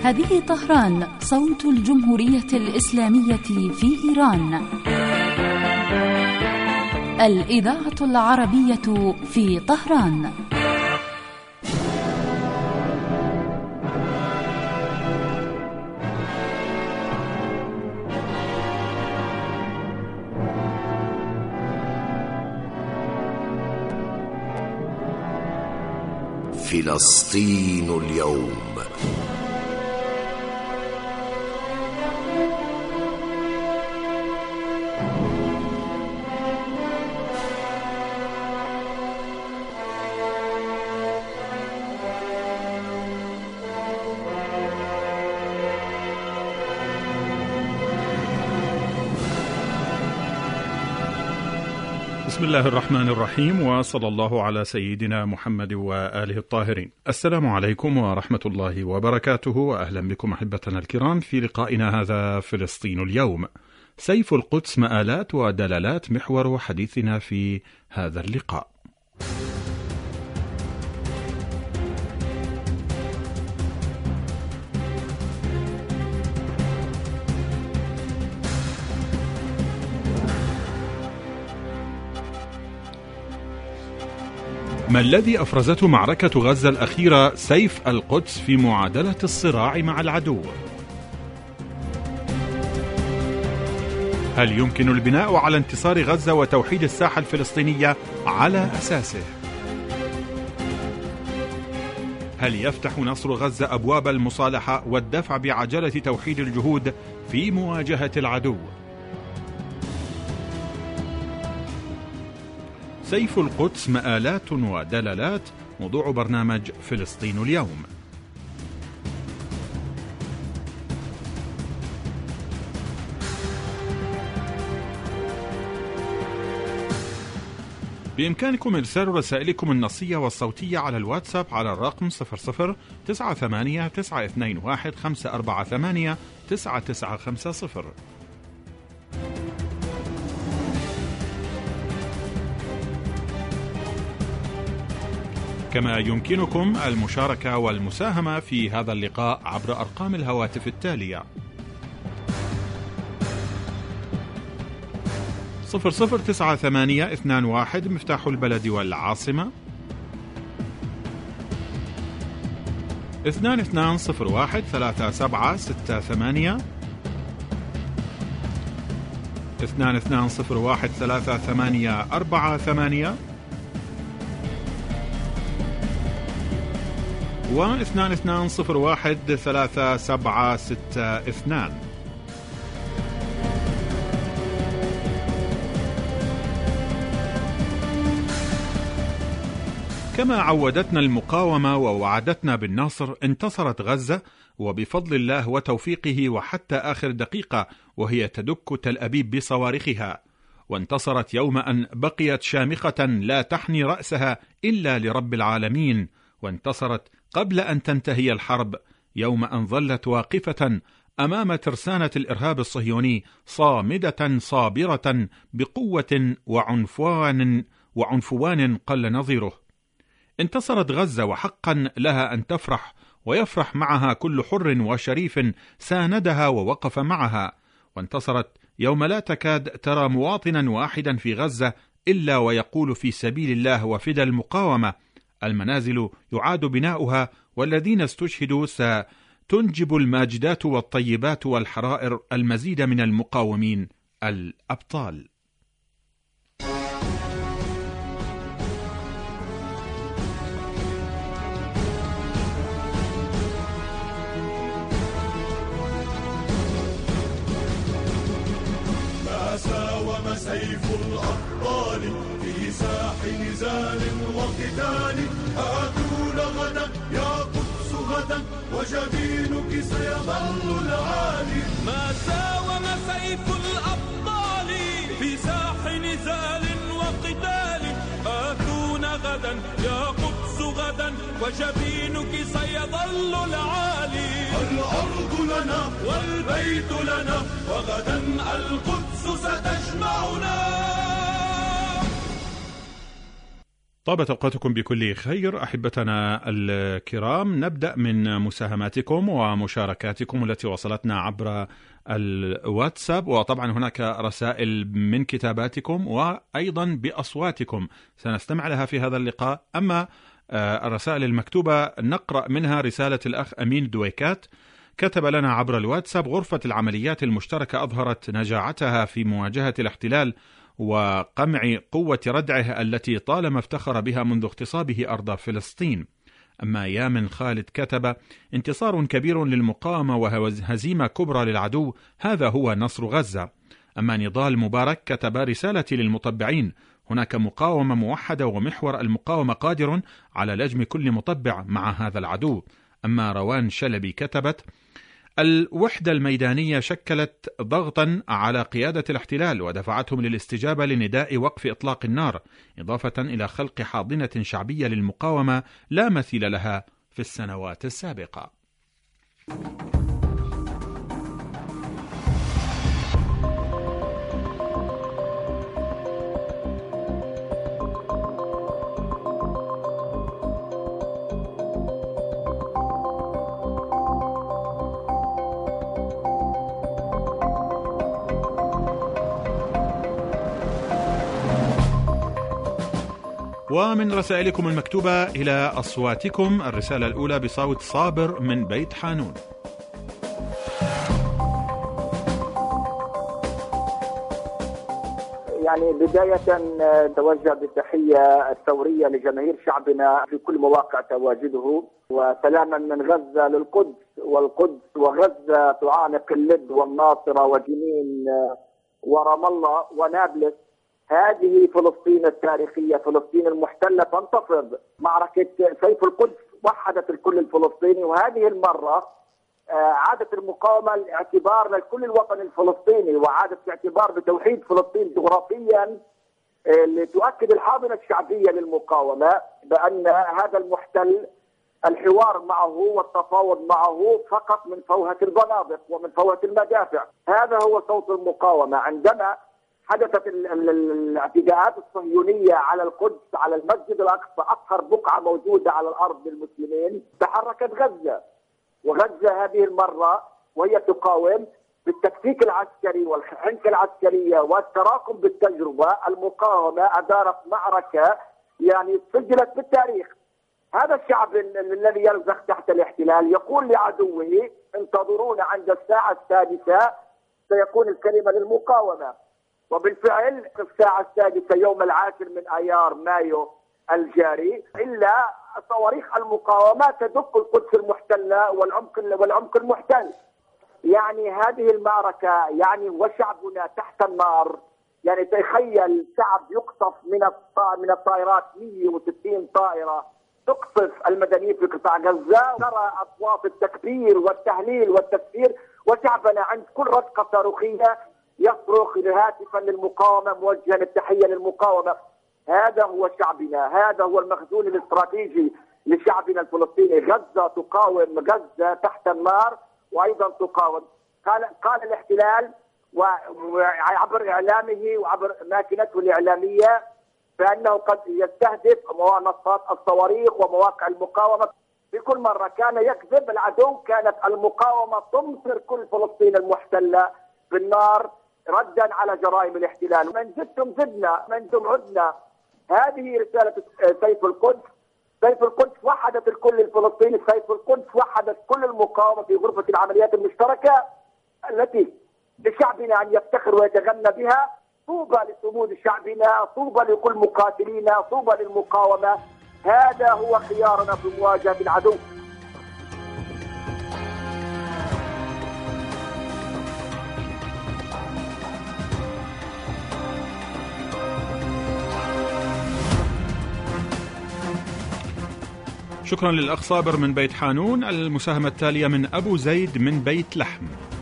هذه طهران، صوت الجمهورية الإسلامية في إيران. الإذاعة العربية في طهران. فلسطين اليوم. بسم الله الرحمن الرحيم، وصلى الله على سيدنا محمد وآله الطاهرين. السلام عليكم ورحمة الله وبركاته، وأهلا بكم أحبتنا الكرام في لقائنا هذا فلسطين اليوم. سيف القدس مآلات ودلالات محور حديثنا في هذا اللقاء. ما الذي أفرزته معركة غزة الأخيرة سيف القدس في معادلة الصراع مع العدو؟ هل يمكن البناء على انتصار غزة وتوحيد الساحة الفلسطينية على أساسه؟ هل يفتح نصر غزة أبواب المصالحة والدفع بعجلة توحيد الجهود في مواجهة العدو؟ سيف القدس مآلات ودلالات، موضوع برنامج فلسطين اليوم. بإمكانكم إرسال رسائلكم النصية والصوتية على الواتساب على الرقم 00-98-921-548-9950. كما يمكنكم المشاركة والمساهمة في هذا اللقاء عبر أرقام الهواتف التالية: 009821 مفتاح البلد والعاصمة، 2201 3768، 2201 3848، و2201 3762. كما عودتنا المقاومة ووعدتنا بالنصر، انتصرت غزة وبفضل الله وتوفيقه وحتى آخر دقيقة وهي تدك تل أبيب بصواريخها، وانتصرت يوم أن بقيت شامخة لا تحني رأسها إلا لرب العالمين، وانتصرت قبل أن تنتهي الحرب يوم أن ظلت واقفة أمام ترسانة الإرهاب الصهيوني صامدة صابرة بقوة وعنفوان قل نظيره. انتصرت غزة وحقا لها أن تفرح، ويفرح معها كل حر وشريف ساندها ووقف معها. وانتصرت يوم لا تكاد ترى مواطنا واحدا في غزة إلا ويقول في سبيل الله وفدى المقاومة. المنازل يعاد بناؤها، والذين استشهدوا ستنجب الماجدات والطيبات والحرائر المزيد من المقاومين الأبطال. ما ساوم سيف الأبطال في ساح نزال وقتال. آتون غدا يا قدس غدا، وجبينك سيظل العالي. ما ساوم سيف الأبطال في ساح نزال وقتال. آتون غدا يا قدس غدا، وجبينك سيظل العالي. الأرض لنا والبيت لنا، وغدا القدس ستجمعنا. طابت أوقاتكم بكل خير أحبتنا الكرام. نبدأ من مساهماتكم ومشاركاتكم التي وصلتنا عبر الواتساب، وطبعا هناك رسائل من كتاباتكم وأيضا بأصواتكم سنستمع لها في هذا اللقاء. أما الرسائل المكتوبة نقرأ منها رسالة الأخ أمين دويكات، كتب لنا عبر الواتساب: غرفة العمليات المشتركة أظهرت نجاعتها في مواجهة الاحتلال وقمع قوة ردعه التي طالما افتخر بها منذ اغتصابه أرض فلسطين. أما يامن خالد كتب: انتصار كبير للمقاومة وهزيمة كبرى للعدو، هذا هو نصر غزة. أما نضال مبارك كتب: رسالتي للمطبعين، هناك مقاومة موحدة ومحور المقاومة قادر على لجم كل مطبع مع هذا العدو. أما روان شلبي كتبت: الوحدة الميدانية شكلت ضغطا على قيادة الاحتلال ودفعتهم للاستجابة لنداء وقف إطلاق النار، إضافة إلى خلق حاضنة شعبية للمقاومة لا مثيل لها في السنوات السابقة. ومن رسائلكم المكتوبة إلى أصواتكم، الرسالة الأولى بصوت صابر من بيت حانون. يعني بداية توجه بالتحية الثورية لجماهير شعبنا في كل مواقع تواجده، وسلاما من غزة للقدس، والقدس وغزة تعانق اللد والناصرة وجنين ورام الله ونابلس. هذه فلسطين التاريخية، فلسطين المحتلة تنتفض. معركة سيف القدس وحدت الكل الفلسطيني، وهذه المرة عادت المقاومة الاعتبار للكل الوطن الفلسطيني، وعادت الاعتبار بتوحيد فلسطين جغرافيا لتؤكد الحاضنة الشعبية للمقاومة بأن هذا المحتل الحوار معه والتفاوض معه فقط من فوهة البنادق ومن فوهة المدافع. هذا هو صوت المقاومة. عندما حدثت الاعتداءات الصهيونية على القدس، على المسجد الأقصى، أطهر بقعة موجودة على الأرض للمسلمين، تحركت غزة. وغزة هذه المرة وهي تقاوم بالتكتيك العسكري والحنكة العسكرية والتراكم بالتجربة، المقاومة أدارت معركة يعني سجلت بالتاريخ. هذا الشعب الذي يرزخ تحت الاحتلال يقول لعدوه: انتظرونا عند الساعة السادسة سيكون الكلمة للمقاومة. وبالفعل في الساعة السادسة يوم 10 من آيار مايو الجاري، إلا صواريخ المقاومة تدق القدس المحتلة والعمق المحتل. يعني هذه المعركة يعني وشعبنا تحت النار. يعني تخيل شعب يقصف من الطائرات 160 طائرة تقصف المدنيين في قطاع غزة، نرى أصوات التكبير والتهليل والتكبير، وشعبنا عند كل رقة صاروخية يصرخ هاتفا للمقاومة موجها التحية للمقاومة. هذا هو شعبنا، هذا هو المخزون الاستراتيجي لشعبنا الفلسطيني. غزة تقاوم، غزة تحت النار وأيضا تقاوم. قال الاحتلال وعبر إعلامه وعبر ماكينته الإعلامية بأنه قد يستهدف منصات الصواريخ ومواقع المقاومة. في كل مرة كان يكذب العدو، كانت المقاومة تمطر كل فلسطين المحتلة بالنار ردا على جرائم الاحتلال. من زدتم زدنا، من زدتم عدنا. هذه رسالة سيف القدس. سيف القدس وحدت الكل الفلسطيني، سيف القدس وحدت كل المقاومة في غرفة العمليات المشتركة التي لشعبنا أن يفتخر ويتغنى بها. طوبى لصمود شعبنا، طوبى لكل مقاتلينا، طوبى للمقاومة. هذا هو خيارنا في مواجهة العدو. شكرا للأخ صابر من بيت حانون. المساهمة التالية من أبو زيد من بيت لحم.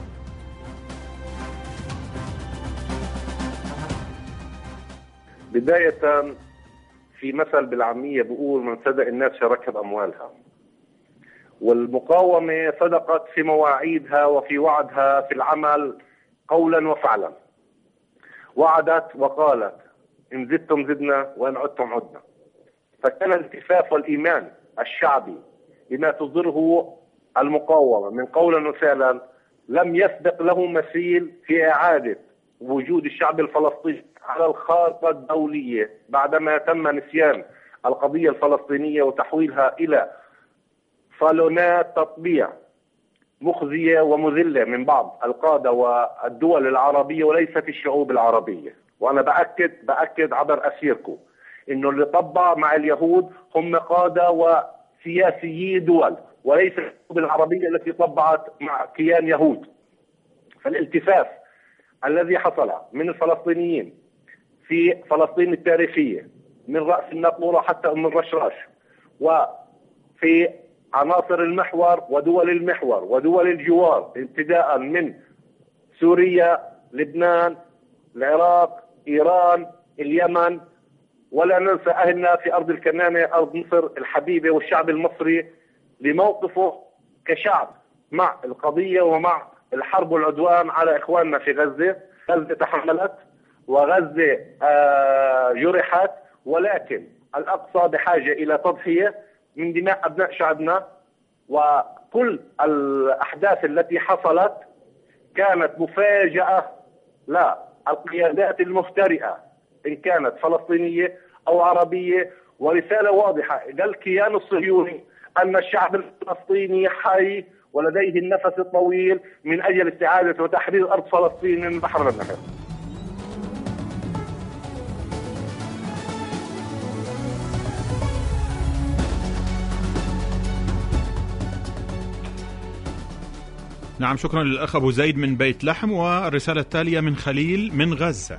بداية في مثل بالعامية بيقول: من صدق الناس شاركها بأموالها. والمقاومة صدقت في مواعيدها وفي وعدها في العمل قولا وفعلا. وعدت وقالت: إن زدتم زدنا وإن عدتم عدنا. فكان الالتفاف والإيمان الشعبي بما تصدره المقاومة من قولا وفعلا لم يسبق له مثيل في إعادة وجود الشعب الفلسطيني على الخارطة الدولية بعدما تم نسيان القضية الفلسطينية وتحويلها إلى صالونات تطبيع مخزية ومذلة من بعض القادة والدول العربية وليست الشعوب العربية. وأنا بأكد عبر أسيركم إنه اللي طبع مع اليهود هم قادة وسياسيي دول وليس الشعوب العربية التي طبعت مع كيان يهود. فالالتفاف الذي حصل من الفلسطينيين في فلسطين التاريخية من رأس النقورة حتى أم الرشراش وفي عناصر المحور ودول المحور ودول الجوار ابتداء من سوريا، لبنان، العراق، إيران، اليمن، ولا ننسى أهلنا في أرض الكنانة أرض مصر الحبيبة والشعب المصري لموقفه كشعب مع القضية ومع الحرب والعدوان على إخواننا في غزة. غزة تحملت وغزة جرحت، ولكن الأقصى بحاجة إلى تضحية من دماء أبناء شعبنا. وكل الأحداث التي حصلت كانت مفاجأة للقيادات المفترئة إن كانت فلسطينية أو عربية، ورسالة واضحة للكيان الصهيوني أن الشعب الفلسطيني حي ولديه النفس الطويل من أجل استعادة وتحرير أرض فلسطين من البحر للنهر. نعم، شكرا للأخ أبو زيد من بيت لحم. والرسالة التالية من خليل من غزة.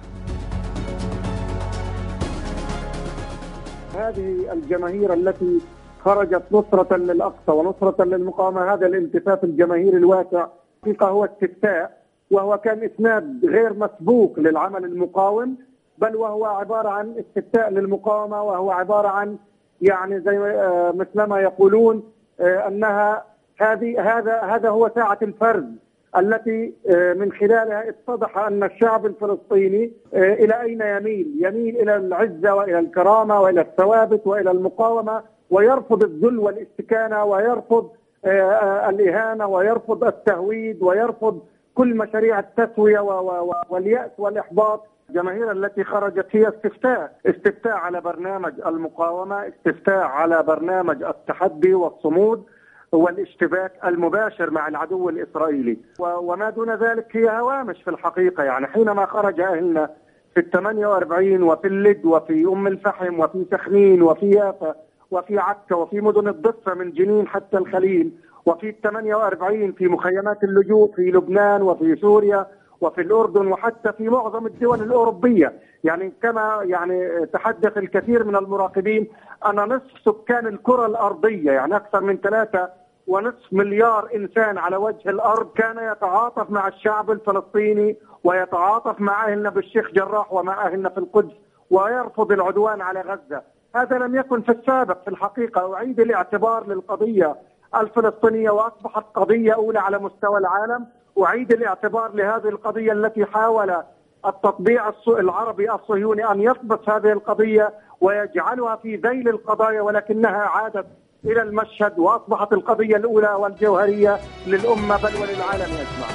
هذه الجماهير التي خرجت نصرة للأقصى ونصرة للمقاومة، هذا الانتفاف الجماهيري الواسع حقيقة هو استفتاء، وهو كان إسناد غير مسبوق للعمل المقاوم، بل وهو عبارة عن استفتاء للمقاومة، وهو عبارة عن يعني زي مثلما يقولون أنها هذا هو ساعة الفرز التي من خلالها اتضح أن الشعب الفلسطيني إلى أين يميل إلى العزة وإلى الكرامة وإلى الثوابت وإلى المقاومة، ويرفض الذل والاستكانة، ويرفض الإهانة، ويرفض التهويد، ويرفض كل مشاريع التسوية واليأس والإحباط. الجماهير التي خرجت هي استفتاء على برنامج المقاومة، استفتاء على برنامج التحدي والصمود والاشتباك المباشر مع العدو الإسرائيلي، وما دون ذلك هي هوامش في الحقيقة. يعني حينما خرج أهلنا في 48 وفي اللد وفي أم الفحم وفي سخنين وفي يافا وفي عكا وفي مدن الضفة من جنين حتى الخليل، وفي 48 في مخيمات اللجوء في لبنان وفي سوريا وفي الأردن وحتى في معظم الدول الأوروبية. يعني كما يعني تحدث الكثير من المراقبين أن نصف سكان الكرة الأرضية، يعني أكثر من 3.5 مليار إنسان على وجه الأرض، كان يتعاطف مع الشعب الفلسطيني ويتعاطف مع أهلنا بالشيخ جراح ومع أهلنا في القدس، ويرفض العدوان على غزة. هذا لم يكن في السابق في الحقيقة. أعيد الاعتبار للقضية الفلسطينية وأصبحت قضية أولى على مستوى العالم. أعيد الاعتبار لهذه القضية التي حاول التطبيع العربي الصهيوني أن يطبس هذه القضية ويجعلها في ذيل القضايا، ولكنها عادت إلى المشهد وأصبحت القضية الأولى والجوهرية للأمة بل وللعالم أجمع.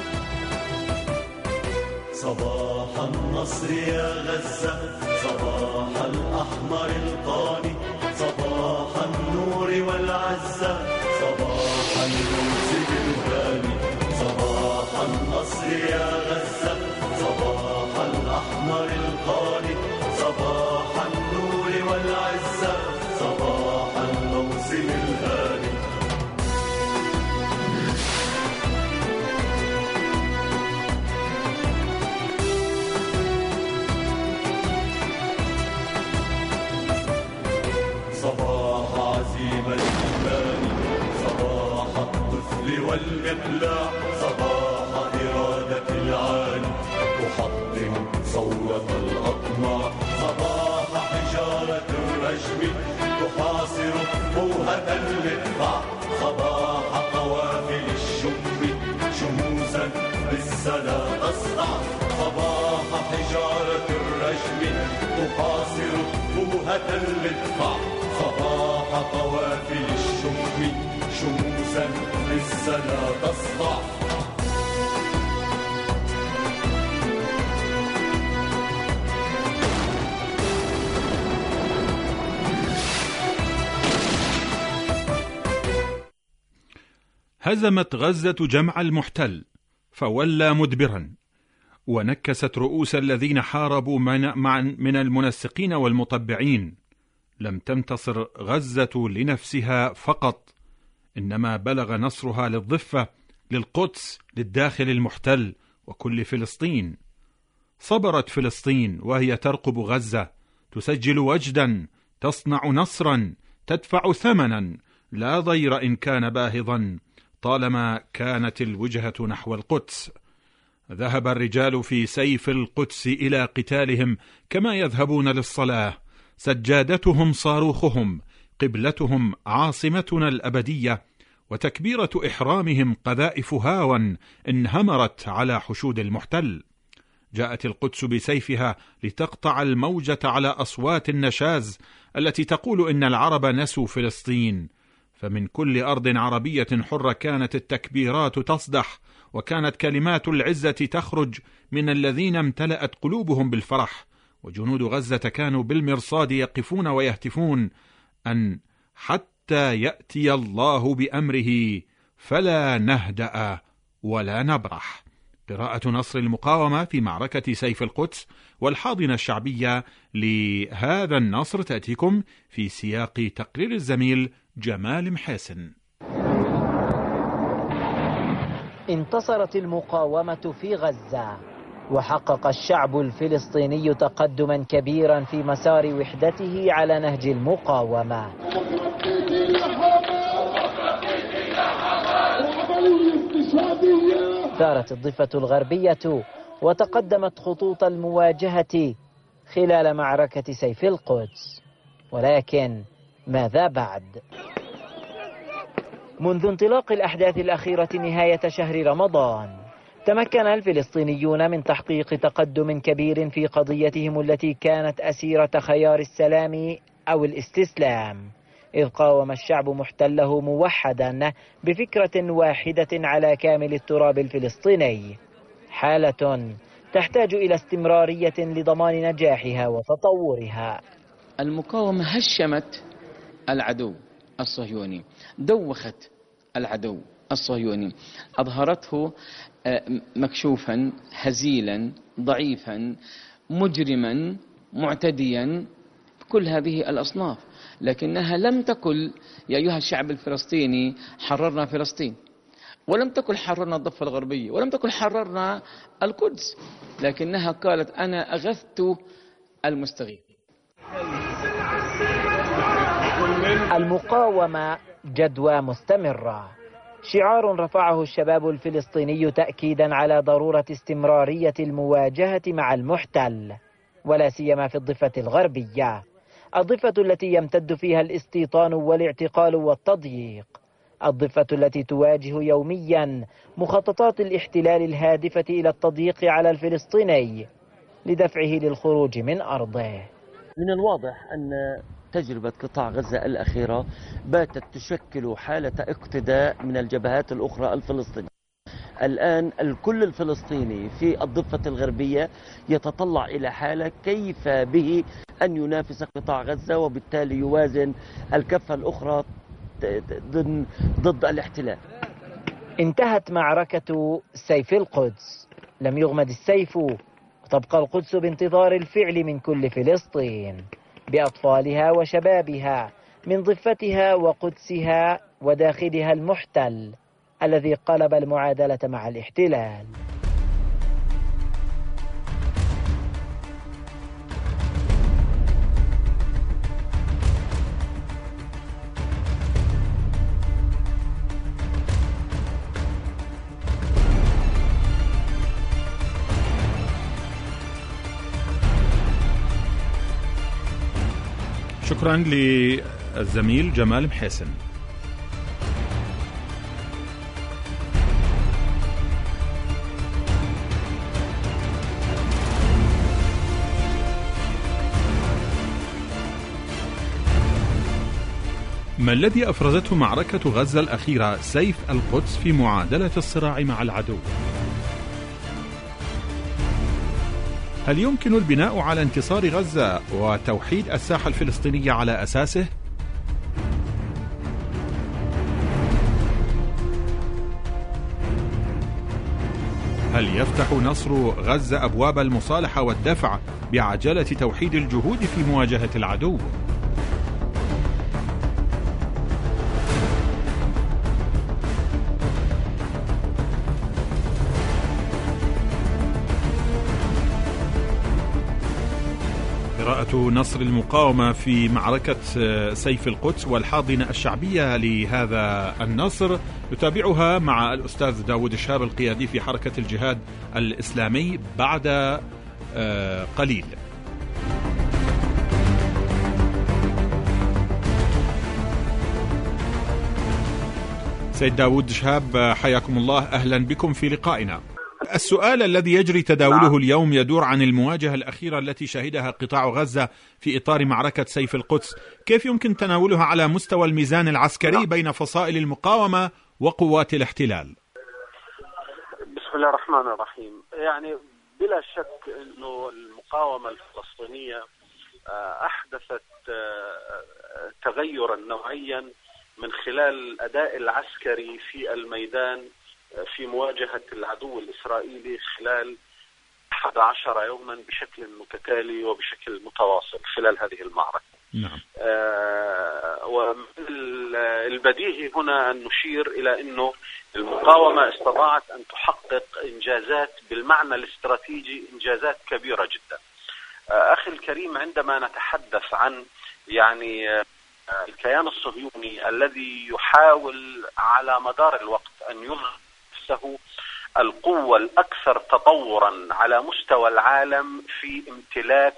صباح النصر يا غزة، صباح الأحمر القاني، صباح النور والعزة، صباح الموسم الهاني. صباح النصر يا غزة، صباح الأحمر القاني، صباح النور والعزة، صباح الموسم الهاني. صباح عزيمة الإيمان، صباح الطفل والمقلاع، صباح إرادة العالي تحطم صولة الأطماع، صباح حجارة الرجم تحاصر موهة المدفع، صباح قوافل الشم شموسا بالسلا تصدع، صباح حجارة الرجم تحاصر أبهة للطع صباح قوافل الشم شموسا لسه لا تصدع. هزمت غزة جمع المحتل فولى مدبرا، ونكست رؤوس الذين حاربوا من المنسقين والمطبعين. لم تنتصر غزة لنفسها فقط، إنما بلغ نصرها للضفة، للقدس، للداخل المحتل وكل فلسطين. صبرت فلسطين وهي ترقب غزة، تسجل وجدا، تصنع نصرا، تدفع ثمنا لا ضير إن كان باهظا طالما كانت الوجهة نحو القدس. ذهب الرجال في سيف القدس إلى قتالهم كما يذهبون للصلاة، سجادتهم صاروخهم، قبلتهم عاصمتنا الأبدية، وتكبيرة إحرامهم قذائف هاوى انهمرت على حشود المحتل. جاءت القدس بسيفها لتقطع الموجة على أصوات النشاز التي تقول إن العرب نسوا فلسطين. فمن كل أرض عربية حرة كانت التكبيرات تصدح، وكانت كلمات العزة تخرج من الذين امتلأت قلوبهم بالفرح. وجنود غزة كانوا بالمرصاد يقفون ويهتفون أن حتى يأتي الله بأمره فلا نهدأ ولا نبرح. قراءة نصر المقاومة في معركة سيف القدس والحاضنة الشعبية لهذا النصر تأتيكم في سياق تقرير الزميل جمال محاسن. انتصرت المقاومة في غزة، وحقق الشعب الفلسطيني تقدما كبيرا في مسار وحدته على نهج المقاومة. ثارت الضفة الغربية وتقدمت خطوط المواجهة خلال معركة سيف القدس، ولكن ماذا بعد؟ منذ انطلاق الأحداث الأخيرة نهاية شهر رمضان، تمكن الفلسطينيون من تحقيق تقدم كبير في قضيتهم التي كانت أسيرة خيار السلام أو الاستسلام، إذ قاوم الشعب محتله موحدا بفكرة واحدة على كامل التراب الفلسطيني، حالة تحتاج إلى استمرارية لضمان نجاحها وتطورها. المقاومة هشمت العدو الصهيوني، دوخت العدو الصهيوني، أظهرته مكشوفا، هزيلا، ضعيفا، مجرما، معتديا، كل هذه الأصناف، لكنها لم تقل يا أيها الشعب الفلسطيني حررنا فلسطين، ولم تقل حررنا الضفة الغربية، ولم تقل حررنا القدس، لكنها قالت أنا أغثت المستغيث. المقاومة جدوى مستمرة، شعار رفعه الشباب الفلسطيني تأكيدا على ضرورة استمرارية المواجهة مع المحتل، ولا سيما في الضفة الغربية، الضفة التي يمتد فيها الاستيطان والاعتقال والتضييق، الضفة التي تواجه يوميا مخططات الاحتلال الهادفة إلى التضييق على الفلسطيني لدفعه للخروج من أرضه. من الواضح أن تجربة قطاع غزة الأخيرة باتت تشكل حالة اقتداء من الجبهات الأخرى الفلسطينية. الآن الكل الفلسطيني في الضفة الغربية يتطلع إلى حالة كيف به أن ينافس قطاع غزة، وبالتالي يوازن الكفة الأخرى ضد الاحتلال. انتهت معركة سيف القدس، لم يغمد السيف، وتبقى القدس بانتظار الفعل من كل فلسطين، بأطفالها وشبابها، من ضفتها وقدسها وداخلها المحتل الذي قلب المعادلة مع الاحتلال. شكرا للزميل جمال محاسن. ما الذي أفرزته معركة غزة الأخيرة سيف القدس في معادلة الصراع مع العدو؟ هل يمكن البناء على انتصار غزة وتوحيد الساحة الفلسطينية على أساسه؟ هل يفتح نصر غزة أبواب المصالحة والدفع بعجلة توحيد الجهود في مواجهة العدو؟ قراءة نصر المقاومة في معركة سيف القدس والحاضنة الشعبية لهذا النصر يتابعها مع الأستاذ داود الشهاب القيادي في حركة الجهاد الإسلامي بعد قليل. سيد داود الشهاب، حياكم الله، أهلا بكم في لقائنا. السؤال الذي يجري تداوله اليوم يدور عن المواجهة الأخيرة التي شهدها قطاع غزة في إطار معركة سيف القدس. كيف يمكن تناولها على مستوى الميزان العسكري بين فصائل المقاومة وقوات الاحتلال؟ بسم الله الرحمن الرحيم. يعني بلا شك أنه المقاومة الفلسطينية أحدثت تغيرا نوعيا من خلال الأداء العسكري في الميدان في مواجهة العدو الإسرائيلي خلال 11 يوما بشكل متتالي وبشكل متواصل خلال هذه المعركة. نعم. والبديهي هنا أن نشير إلى أنه المقاومة استطاعت أن تحقق إنجازات بالمعنى الاستراتيجي، إنجازات كبيرة جدا. أخي الكريم، عندما نتحدث عن يعني الكيان الصهيوني الذي يحاول على مدار الوقت أن يظهر نفسه القوة الأكثر تطورا على مستوى العالم في امتلاك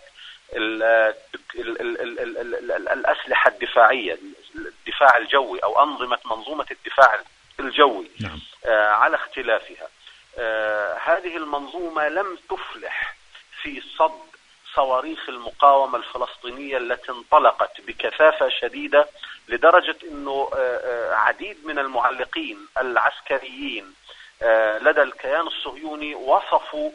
الأسلحة الدفاعية، الدفاع الجوي أو منظومة الدفاع الجوي. نعم. على اختلافها، هذه المنظومة لم تفلح في صد صواريخ المقاومة الفلسطينية التي انطلقت بكثافة شديدة، لدرجة أنه عديد من المعلقين العسكريين لدى الكيان الصهيوني وصفوا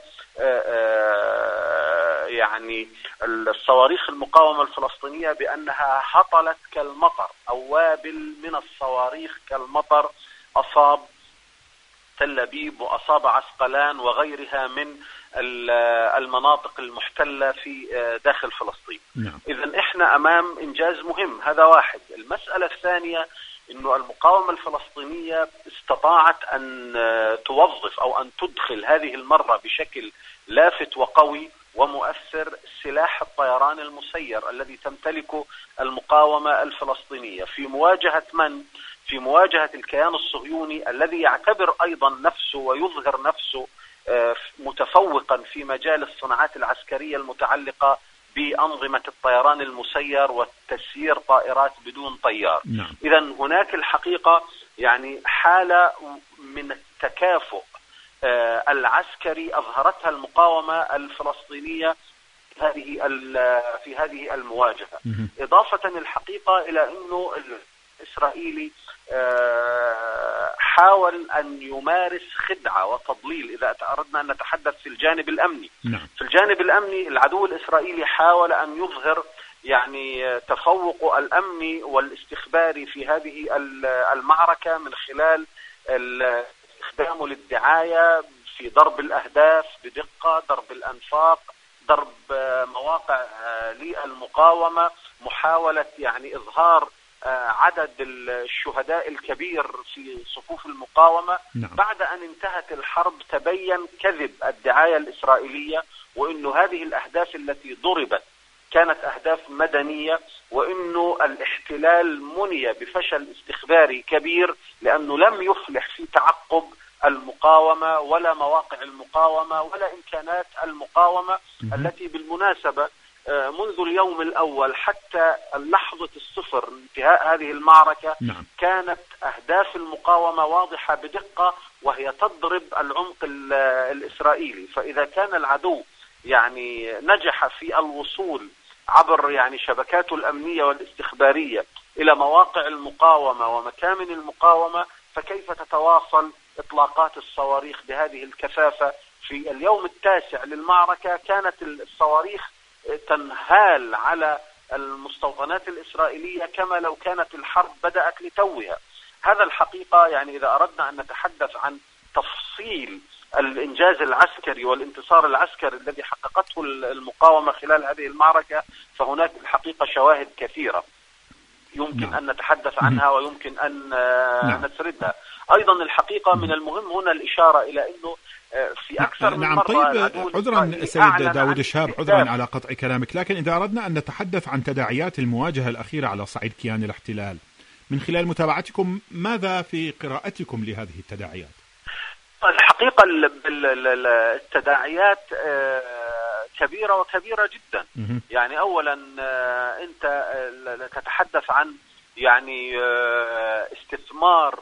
يعني الصواريخ المقاومة الفلسطينية بأنها هطلت كالمطر أو وابل من الصواريخ كالمطر أصاب تل أبيب وأصاب عسقلان وغيرها من المناطق المحتلة في داخل فلسطين. نعم. إذن إحنا أمام إنجاز مهم، هذا واحد. المسألة الثانية إنه المقاومة الفلسطينية استطاعت أن توظف أو أن تدخل هذه المرة بشكل لافت وقوي ومؤثر سلاح الطيران المسير الذي تمتلكه المقاومة الفلسطينية في مواجهة من؟ في مواجهة الكيان الصهيوني الذي يعتبر أيضا نفسه ويظهر نفسه متفوقا في مجال الصناعات العسكرية المتعلقة بأنظمة الطيران المسير وتسيير طائرات بدون طيار. نعم. إذن هناك الحقيقة يعني حالة من التكافؤ العسكري أظهرتها المقاومة الفلسطينية في هذه المواجهة. إضافة الحقيقة إلى أنه الإسرائيلي حاول أن يمارس خدعة وتضليل إذا أردنا أن نتحدث في الجانب الأمني. نعم. في الجانب الأمني العدو الإسرائيلي حاول أن يظهر يعني تفوق الأمني والاستخباري في هذه المعركة من خلال استخدامه للدعاية في ضرب الأهداف بدقة، ضرب الأنفاق، ضرب مواقع للمقاومة، محاولة يعني إظهار عدد الشهداء الكبير في صفوف المقاومة. نعم. بعد أن انتهت الحرب تبين كذب الدعاية الإسرائيلية، وأنه هذه الأهداف التي ضربت كانت أهداف مدنية، وأنه الاحتلال مني بفشل استخباري كبير لأنه لم يفلح في تعقب المقاومة ولا مواقع المقاومة ولا إمكانات المقاومة التي بالمناسبة منذ اليوم الأول حتى لحظة الصفر انتهاء هذه المعركة. نعم. كانت أهداف المقاومة واضحة بدقة وهي تضرب العمق الإسرائيلي. فإذا كان العدو يعني نجح في الوصول عبر يعني شبكاته الأمنية والاستخبارية إلى مواقع المقاومة ومكامن المقاومة، فكيف تتواصل إطلاقات الصواريخ بهذه الكثافة؟ في اليوم التاسع للمعركة كانت الصواريخ تنهال على المستوطنات الإسرائيلية كما لو كانت الحرب بدأت لتوها. هذا الحقيقة يعني إذا أردنا أن نتحدث عن تفصيل الإنجاز العسكري والانتصار العسكري الذي حققته المقاومة خلال هذه المعركة، فهناك الحقيقة شواهد كثيرة يمكن أن نتحدث عنها ويمكن أن نسردها. أيضا الحقيقة من المهم هنا الإشارة إلى أنه في أكثر من مرة. طيب عذرا سيد داود الشهاب، عذرا على قطع كلامك، لكن إذا أردنا أن نتحدث عن تداعيات المواجهة الأخيرة على صعيد كيان الاحتلال من خلال متابعتكم، ماذا في قراءتكم لهذه التداعيات؟ الحقيقة التداعيات كبيرة وكبيرة جدا. يعني أولا أنت تتحدث عن يعني استثمار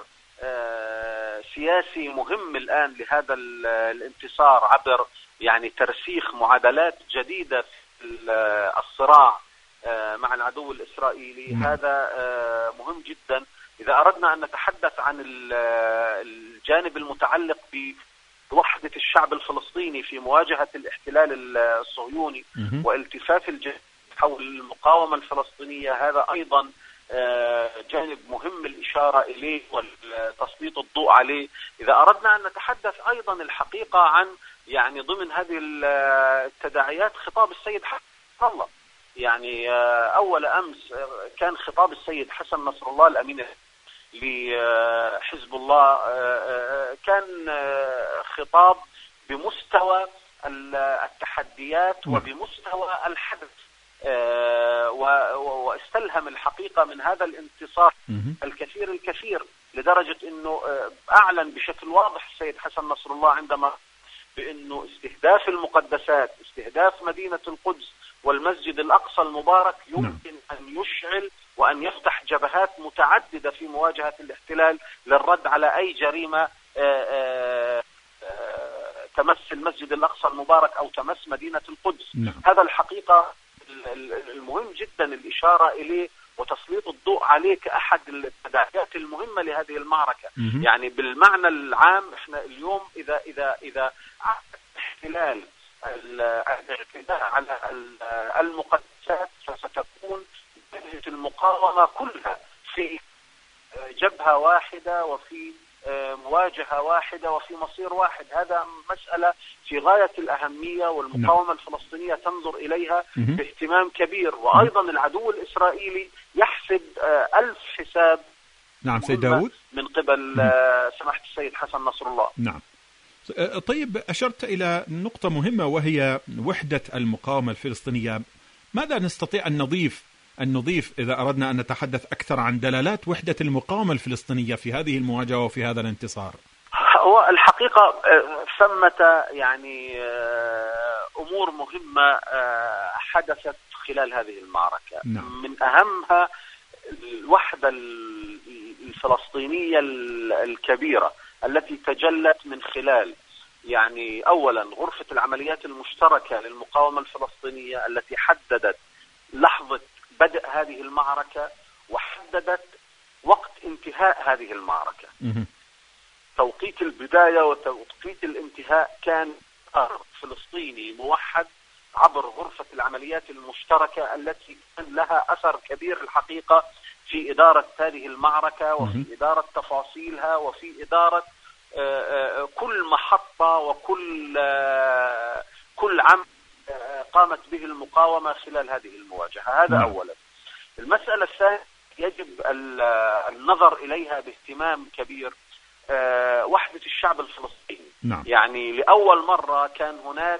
سياسي مهم الآن لهذا الانتصار عبر يعني ترسيخ معادلات جديدة في الصراع مع العدو الإسرائيلي. هذا مهم جدا. إذا أردنا أن نتحدث عن الجانب المتعلق بوحدة الشعب الفلسطيني في مواجهة الاحتلال الصهيوني والتفاف الجيش حول المقاومة الفلسطينية، هذا أيضا جانب مهم الإشارة إليه وتسليط الضوء عليه. إذا أردنا أن نتحدث أيضا الحقيقة عن يعني ضمن هذه التداعيات خطاب السيد حسن نصر الله. يعني أول أمس كان خطاب السيد حسن نصر الله الأمين لحزب الله، كان خطاب بمستوى التحديات وبمستوى الحدث، واستلهم الحقيقة من هذا الانتصار الكثير لدرجة أنه أعلن بشكل واضح السيد حسن نصر الله عندما بأنه استهداف المقدسات، استهداف مدينة القدس والمسجد الأقصى المبارك يمكن أن يشعل وأن يفتح جبهات متعددة في مواجهة الاحتلال للرد على أي جريمة تمس المسجد الأقصى المبارك أو تمس مدينة القدس. هذا الحقيقة المهم جدا الإشارة إليه وتسليط الضوء عليه كأحد التداعيات المهمة لهذه المعركة. يعني بالمعنى العام احنا اليوم إذا احتلال الاعتداء على المقدسات فستكون جبهة المقاومة كلها في جبهة واحدة وفي مواجهة واحدة وفي مصير واحد. هذا مسألة في غاية الأهمية، والمقاومة الفلسطينية تنظر إليها باهتمام كبير. وأيضا العدو الإسرائيلي يحسب 1000 حساب سيد داود من قبل سماحة السيد حسن نصر الله. طيب أشرت إلى نقطة مهمة وهي وحدة المقاومة الفلسطينية. ماذا نستطيع أن نضيف إذا أردنا أن نتحدث أكثر عن دلالات وحدة المقاومة الفلسطينية في هذه المواجهة وفي هذا الانتصار؟ الحقيقة ثمة يعني أمور مهمة حدثت خلال هذه المعركة. من أهمها الوحدة الفلسطينية الكبيرة التي تجلت من خلال يعني أولا غرفة العمليات المشتركة للمقاومة الفلسطينية التي حددت لحظة بدء هذه المعركة وحددت وقت انتهاء هذه المعركة. توقيت البداية وتوقيت الانتهاء كان فلسطيني موحد عبر غرفة العمليات المشتركة التي كان لها أثر كبير الحقيقة في إدارة هذه المعركة وفي إدارة تفاصيلها وفي إدارة كل محطة وكل عمل قامت به المقاومة خلال هذه المواجهة. هذا أولا. المسألة الثانية يجب النظر إليها باهتمام كبير، وحدة الشعب الفلسطيني. يعني لأول مرة كان هناك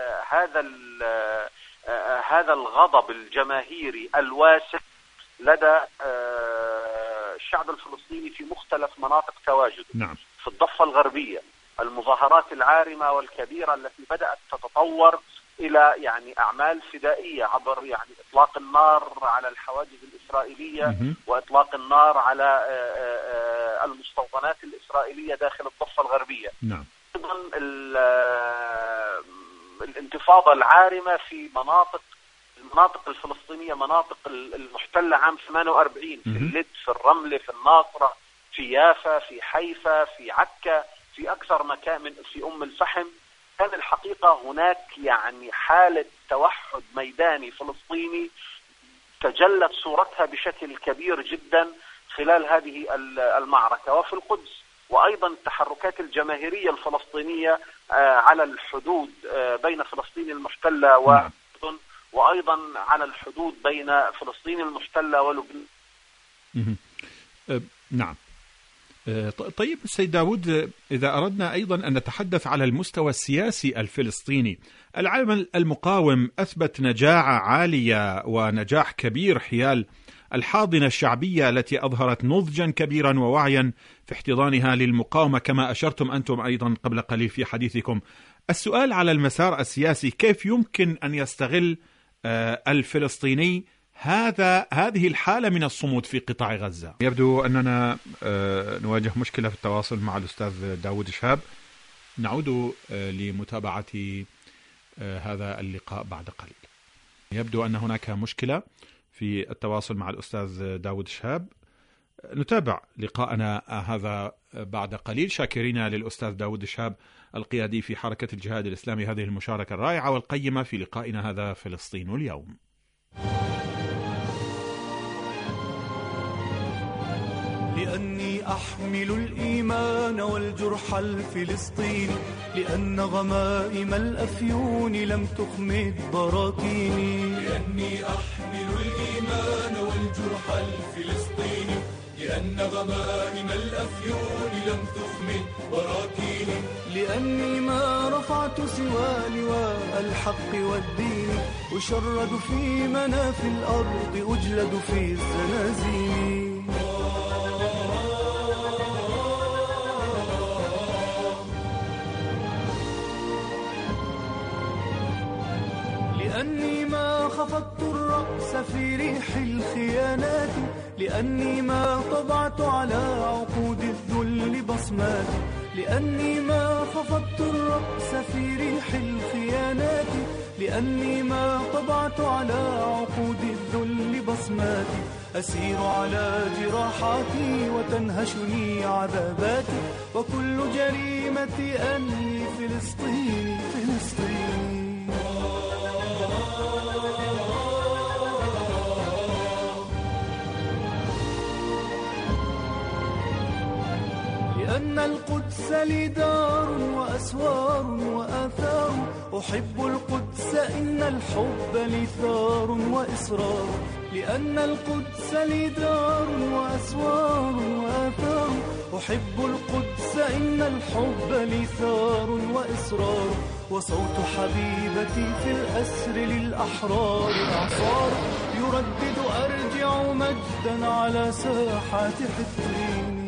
هذا الغضب الجماهيري الواسع لدى الشعب الفلسطيني في مختلف مناطق تواجده. في الضفة الغربية المظاهرات العارمة والكبيرة التي بدأت تتطور إلى يعني أعمال فدائية عبر يعني إطلاق النار على الحواجز الإسرائيلية وإطلاق النار على المستوطنات الإسرائيلية داخل الضفة الغربية. أيضا الانتفاضة العارمة في مناطق المناطق الفلسطينية مناطق المحتلة عام 48 في اللد، في الرملة، في الناصرة، في يافا، في حيفا، في عكا، في أكثر مكان، في أم الفحم. كان الحقيقة هناك يعني حالة توحد ميداني فلسطيني تجلت صورتها بشكل كبير جدا خلال هذه المعركة. وفي القدس وأيضا التحركات الجماهيرية الفلسطينية على الحدود بين فلسطين المحتلة والأردن، وأيضا على الحدود بين فلسطين المحتلة ولبنان. نعم. طيب السيد داود، إذا أردنا أيضا أن نتحدث على المستوى السياسي الفلسطيني، العمل المقاوم أثبت نجاعة عالية ونجاح كبير حيال الحاضنة الشعبية التي أظهرت نضجا كبيرا ووعيا في احتضانها للمقاومة كما أشرتم أنتم أيضا قبل قليل في حديثكم. السؤال على المسار السياسي، كيف يمكن أن يستغل الفلسطيني هذه الحالة من الصمود في قطاع غزة؟ يبدو أننا نواجه مشكلة في التواصل مع الأستاذ داود شهاب. نعود لمتابعة هذا اللقاء بعد قليل. يبدو أن هناك مشكلة في التواصل مع الأستاذ داود شهاب. نتابع لقاءنا هذا بعد قليل، شاكرين للأستاذ داود شهاب القيادي في حركة الجهاد الإسلامي هذه المشاركة الرائعة والقيمة في لقائنا هذا فلسطين اليوم. لأني أحمل الإيمان والجرح الفلسطيني، لأن غمائم الأفيون لم تخمد براكيني. لأني أحمل الإيمان والجرح الفلسطيني، لأن غمائم الأفيون لم تخمد براكيني. لأني ما رفعت سوى لواء الحق والدين، أشرد في منافي الأرض، أجلد في الزنازين. لأني ما خفضت الرأس في ريح الخيانات، لأني ما طبعت على عقود الذل بصمات. لأني ما خفضت الرأس في ريح الخيانات، لأني ما طبعت على عقود الذل بصمات. أسير على جراحاتي وتنهشني عذاباتي، وكل جريمتي أني فلسطيني فلسطيني. لأن القدس لي دار وأسوار وآثار، أحب القدس إن الحب لي ثار وإصرار. لأن القدس لي دار وأسوار وآثار، أحب القدس إن الحب لي ثار وإصرار. وصوت حبيبتي في الأسر للأحرار إعصار، يردد أرجع مجدا على ساحات حطين.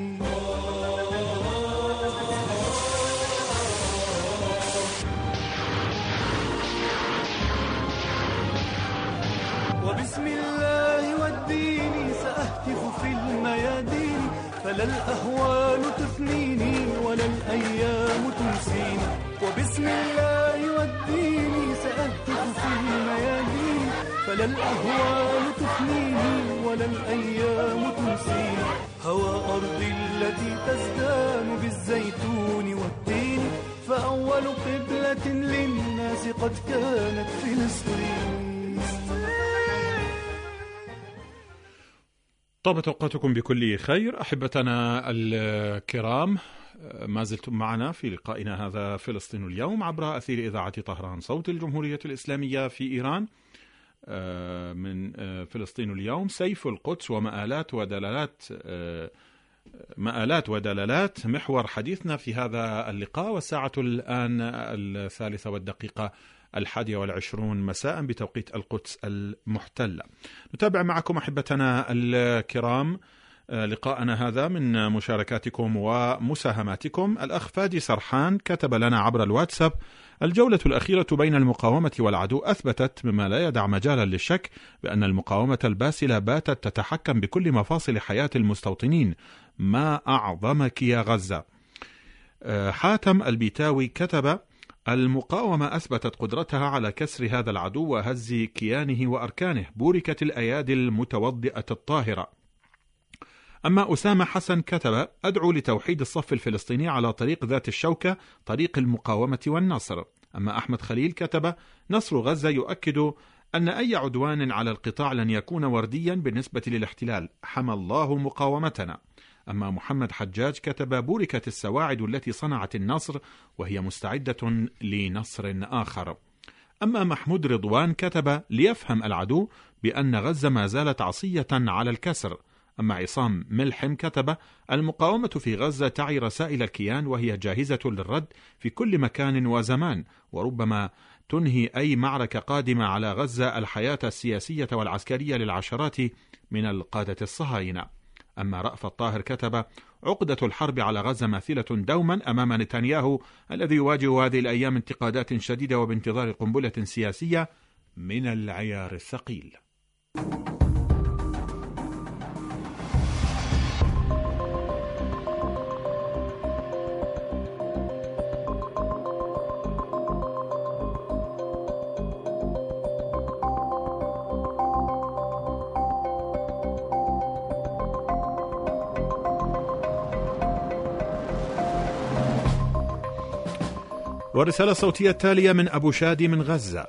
وبسم الله والدين سأهتف في الميادين، فلا الأهوال تثنيني ولا الأيام تنسيني. وبسم الله والدين سأهتف في الميادين، فلا الأهوال تثنيني ولا الأيام تنسيني. هوى أرضي التي تزدان بالزيتون والتين، فأول قبلة للناس قد كانت فلسطين. طابت أوقاتكم بكل خير أحبتنا الكرام، ما زلتم معنا في لقائنا هذا فلسطين اليوم عبر أثير إذاعة طهران صوت الجمهورية الإسلامية في إيران. من فلسطين اليوم، سيف القدس ومآلات ودلالات محور حديثنا في هذا اللقاء، والساعة الآن 3:21 مساء بتوقيت القدس المحتلة. نتابع معكم أحبتنا الكرام لقاءنا هذا من مشاركاتكم ومساهماتكم. الأخ فادي سرحان كتب لنا عبر الواتساب: الجولة الأخيرة بين المقاومة والعدو أثبتت مما لا يدع مجالا للشك بأن المقاومة الباسلة باتت تتحكم بكل مفاصل حياة المستوطنين. ما أعظمك يا غزة. حاتم البيتاوي كتب: المقاومة أثبتت قدرتها على كسر هذا العدو وهز كيانه وأركانه، بوركت الأيادي المتوضئة الطاهرة. أما أسامة حسن كتب: أدعو لتوحيد الصف الفلسطيني على طريق ذات الشوكة، طريق المقاومة والنصر. أما أحمد خليل كتب: نصر غزة يؤكد أن أي عدوان على القطاع لن يكون ورديا بالنسبة للاحتلال، حمى الله مقاومتنا. أما محمد حجاج كتب: بوركت السواعد التي صنعت النصر وهي مستعدة لنصر آخر. أما محمود رضوان كتب: ليفهم العدو بأن غزة ما زالت عصية على الكسر. أما عصام ملحم كتب: المقاومة في غزة تعي رسائل الكيان وهي جاهزة للرد في كل مكان وزمان، وربما تنهي أي معركة قادمة على غزة الحياة السياسية والعسكرية للعشرات من القادة الصهاينة. أما رأفت طاهر كتب: عقدة الحرب على غزة ماثلة دوما أمام نتنياهو الذي يواجه هذه الأيام انتقادات شديدة وبانتظار قنبلة سياسية من العيار الثقيل. والرسالة الصوتية التالية من أبو شادي من غزة.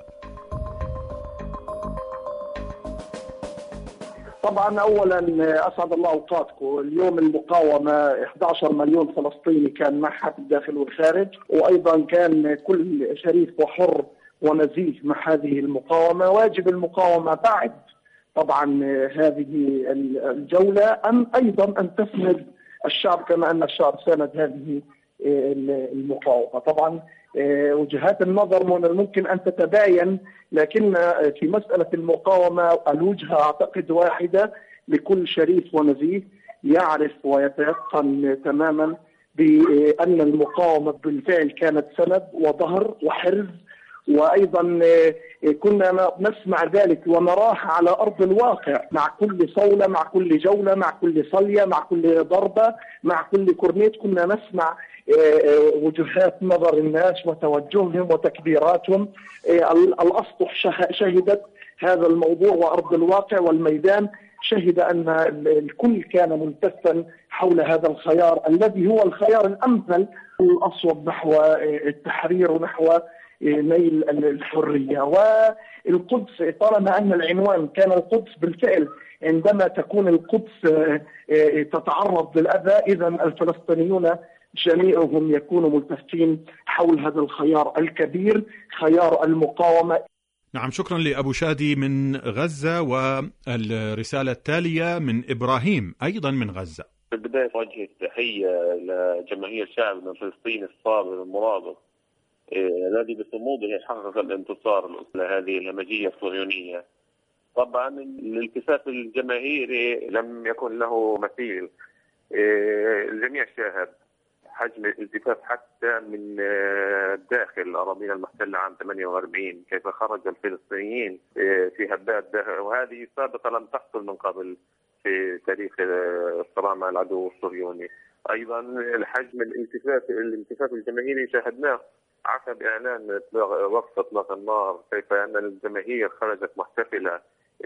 طبعا أولا أسعد الله أوقاتكم. اليوم المقاومة 11 مليون فلسطيني كان معها في الداخل والخارج، وأيضا كان كل شريف وحر ونزيه مع هذه المقاومة. واجب المقاومة بعد طبعا هذه الجولة أيضا أن تسند الشعب كما أن الشعب ساند هذه المقاومة. طبعا وجهات النظر من الممكن أن تتباين، لكن في مسألة المقاومة الوجهة أعتقد واحدة لكل شريف ونزيه يعرف ويتيقن تماما بأن المقاومة بالفعل كانت سند وظهر وحرز، وأيضا كنا نسمع ذلك ونراه على أرض الواقع مع كل صولة، مع كل جولة، مع كل صلية، مع كل ضربة، مع كل كورنيت كنا نسمع وجهات نظر الناس وتوجههم وتكبيراتهم. الأسطح شهدت هذا الموضوع وأرض الواقع والميدان شهد أن الكل كان ملتفا حول هذا الخيار الذي هو الخيار الأمثل الأصوب نحو التحرير ونحو نيل الحرية. والقدس طالما أن العنوان كان القدس بالفعل، عندما تكون القدس تتعرض للأذى إذا الفلسطينيون جميعهم يكونوا ملتفين حول هذا الخيار الكبير، خيار المقاومة. نعم، شكرا لأبو شادي من غزة. والرسالة التالية من إبراهيم أيضا من غزة. في البداية أوجه تحية لجماهير شعبنا الفلسطيني الصابر المرابط الذي بصموده حقق الانتصار لهذه الهمجية الصهيونية. طبعا الالتفاف الجماهيري لم يكن له مثيل، الجميع شاهد حجم الالتفاف حتى من داخل الأراضين المحتلة عام 48 كيف خرج الفلسطينيين في هبات داخل، وهذه سابقة لم تحصل من قبل في تاريخ الصراع مع العدو الصهيوني. أيضا الحجم الالتفاف الجماهيري شاهدناه عقب إعلان وقف إطلاق النار، كيف أن الجماهير خرجت محتفلة.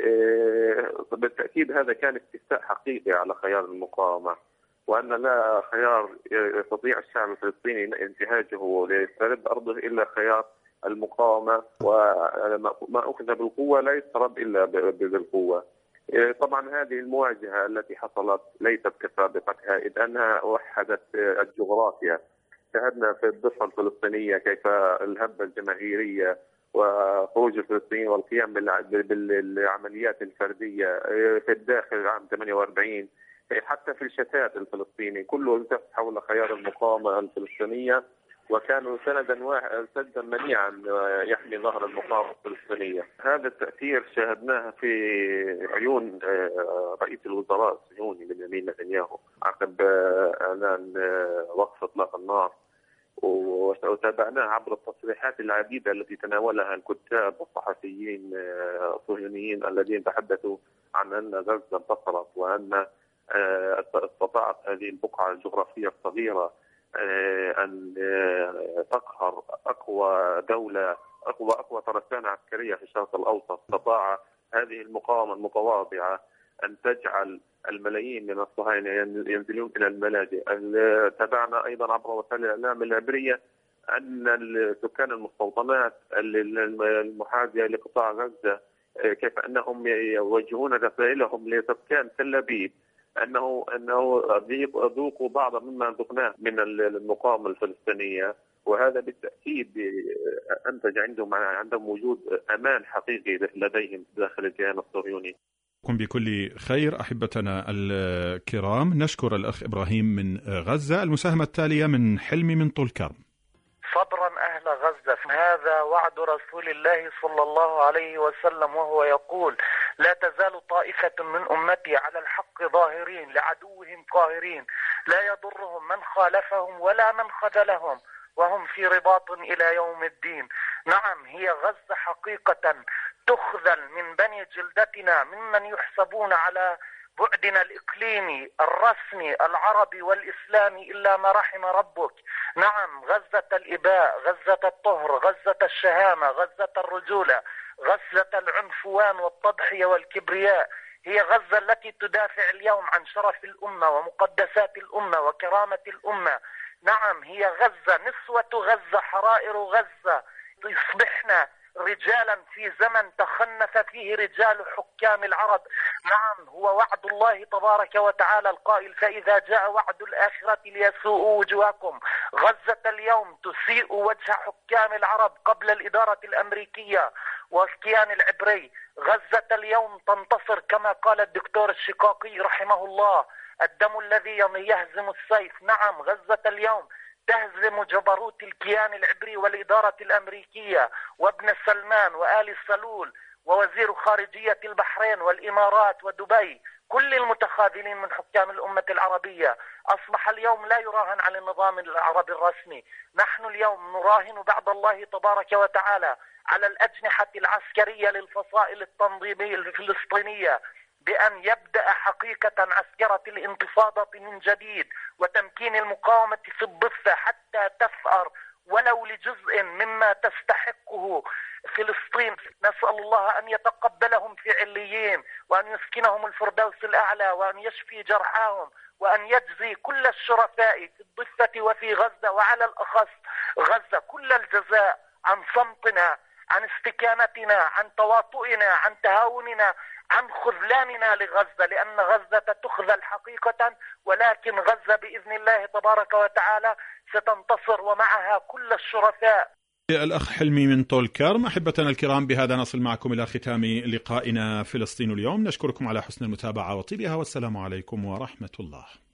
بالتأكيد هذا كان استفتاء حقيقي على خيار المقاومة، وأن لا خيار يستطيع الشعب الفلسطيني انتهاجه ليسترد أرضه إلا خيار المقاومة، وما أخذ بالقوة لا يسترد إلا بالقوة. طبعا هذه المواجهة التي حصلت ليست كسابقتها، إذ أنها وحدت الجغرافيا. شاهدنا في الضفة الفلسطينية كيف الهبة الجماهيرية وخروج الفلسطينيين والقيام بالعمليات الفردية في الداخل عام 48، حتى في الشتات الفلسطيني كله التف حول خيار المقاومة الفلسطينية، وكانوا سدا منيعا يحمي ظهر المقاومة الفلسطينية. هذا التأثير شاهدناه في عيون رئيس الوزراء الصهيوني بنيامين نتنياهو عقب إعلان وقف إطلاق النار، وتابعناه عبر التصريحات العديدة التي تناولها الكتاب والصحفيين الصهيونيين الذين تحدثوا عن أن غزة انتصرت، وأن استطاعت هذه البقعة الجغرافية الصغيرة أن تقهر أقوى دولة، أقوى ترسانة عسكرية في الشرق الأوسط. استطاع هذه المقاومة المتواضعة أن تجعل الملايين من الصهاينة ينزلون إلى الملاجئ. تابعنا أيضا عبر وسائل الإعلام العبرية أن سكان المستوطنات المحاذية لقطاع غزة كيف أنهم يوجهون رسائلهم لسكان تل أبيب أنه ذوقوا بعض مما ذقناه من المقاومة الفلسطينية، وهذا بالتأكيد أنتج عندهم وجود أمان حقيقي لديهم داخل الكيان الصهيوني. بكل خير أحبتنا الكرام، نشكر الأخ إبراهيم من غزة. المساهمة التالية من حلمي من طول كرم. صبرا أهل غزة، هذا وعد رسول الله صلى الله عليه وسلم وهو يقول: لا تزال طائفة من أمتي على الحق ظاهرين لعدوهم قاهرين، لا يضرهم من خالفهم ولا من خذلهم، وهم في رباط إلى يوم الدين. نعم، هي غزة حقيقة تخذل من بني جلدتنا ممن يحسبون على بعدنا الإقليمي الرسمي العربي والإسلامي إلا ما رحم ربك. نعم، غزة الإباء، غزة الطهر، غزة الشهامة، غزة الرجولة، غزة العنفوان والتضحية والكبرياء، هي غزة التي تدافع اليوم عن شرف الأمة ومقدسات الأمة وكرامة الأمة. نعم، هي غزة، نسوة غزة، حرائر غزة، يصبحنا رجالا في زمن تخنث فيه رجال حكام العرب. نعم، هو وعد الله تبارك وتعالى القائل: فإذا جاء وعد الآخرة ليسوءوا وجوهكم. غزة اليوم تسيء وجه حكام العرب قبل الإدارة الأمريكية والكيان العبري. غزة اليوم تنتصر كما قال الدكتور الشقاقي رحمه الله: الدم الذي يهزم السيف. نعم، غزة اليوم تهزم جبروت الكيان العبري والإدارة الأمريكية وابن سلمان وآل سلول ووزير خارجية البحرين والإمارات ودبي، كل المتخاذلين من حكام الأمة العربية. أصبح اليوم لا يراهن على النظام العربي الرسمي، نحن اليوم نراهن بعد الله تبارك وتعالى على الأجنحة العسكرية للفصائل التنظيمية الفلسطينية بأن يبدأ حقيقة عسكرة الانتفاضة من جديد وتمكين المقاومة في الضفة حتى تفأر ولو لجزء مما تستحقه فلسطين. نسأل الله أن يتقبلهم في عليين، وأن يسكنهم الفردوس الأعلى، وأن يشفي جرحاهم، وأن يجزي كل الشرفاء في الضفة وفي غزة، وعلى الأخص غزة، كل الجزاء عن صمتنا، عن استكانتنا، عن تواطؤنا، عن تهاوننا، عن خذلاننا لغزة، لأن غزة تخذل حقيقة، ولكن غزة بإذن الله تبارك وتعالى ستنتصر ومعها كل الشرفاء. الأخ حلمي من طول كرم. أحبتنا الكرام، بهذا نصل معكم إلى ختام لقائنا فلسطين اليوم. نشكركم على حسن المتابعة وطيبها، والسلام عليكم ورحمة الله.